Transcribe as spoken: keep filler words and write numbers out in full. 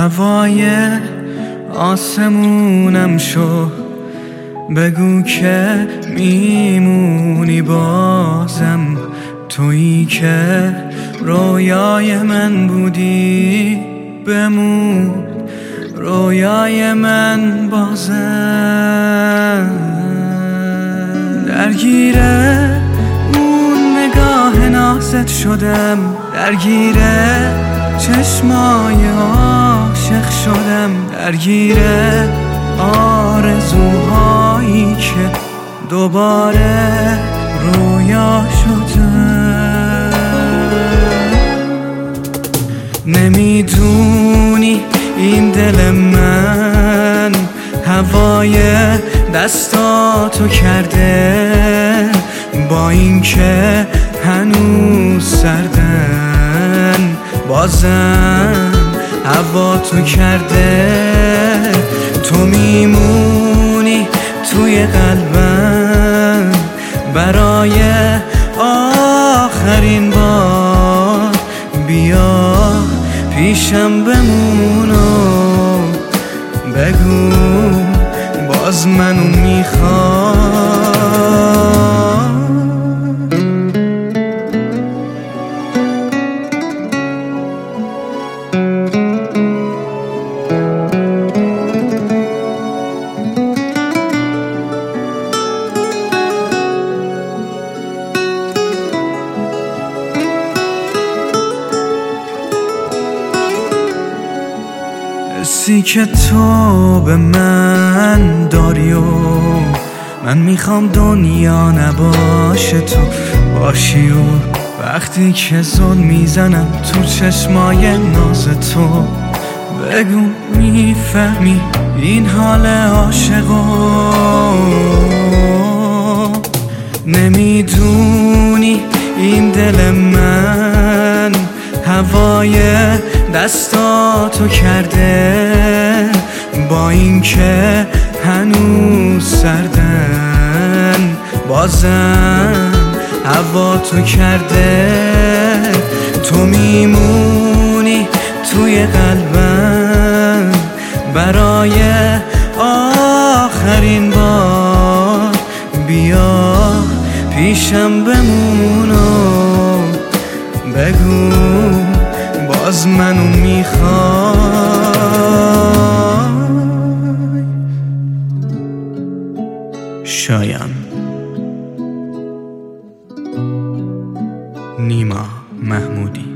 هوای آسمونم شو، بگو که میمونی بازم، تویی که رویای من بودی، بمون رویای من بازم. درگیره اون نگاه نازت شدم، درگیره چشمای عاشق شدم، درگیره آرزوهایی که دوباره رویا شدم. نمیدونی این دل من هوای دستاتو کرده، با اینکه هنوز سردن بازم هوا تو کرده. تو میمونی توی قلبم برای آخرین بار، بیا پیشم بمون و بگو باز منو میخوام. حسی که تو به من داری و من میخوام دنیا نباشه تو باشی، و وقتی که زل میزنم تو چشمای ناز تو، بگو میفهمی این حال عاشقو. نمیدونی این دل من هوای دستاتو کرده، با اینکه هنوز سردن بازم هوا تو کرده. تو میمونی توی قلبم برای آخرین بار، بیا پیشم بمون و بگو باز منو میخوای. شایان، نیما محمودی.